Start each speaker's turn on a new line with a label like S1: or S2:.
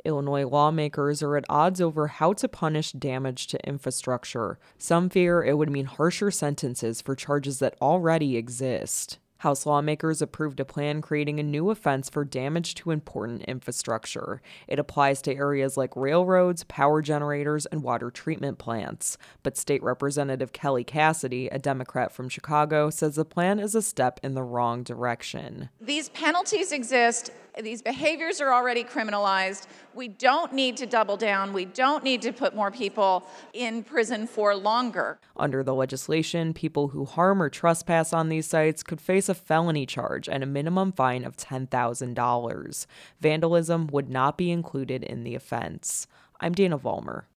S1: Illinois lawmakers are at odds over how to punish damage to infrastructure. Some fear it would mean harsher sentences for charges that already exist. House lawmakers approved a plan creating a new offense for damage to important infrastructure. It applies to areas like railroads, power generators, and water treatment plants. But State Representative Kelly Cassidy, a Democrat from Chicago, says the plan is a step in the wrong direction.
S2: These penalties exist. These behaviors are already criminalized. We don't need to double down. We don't need to put more people in prison for longer.
S1: Under the legislation, people who harm or trespass on these sites could face a felony charge and a minimum fine of $10,000. Vandalism would not be included in the offense. I'm Dana Vollmer.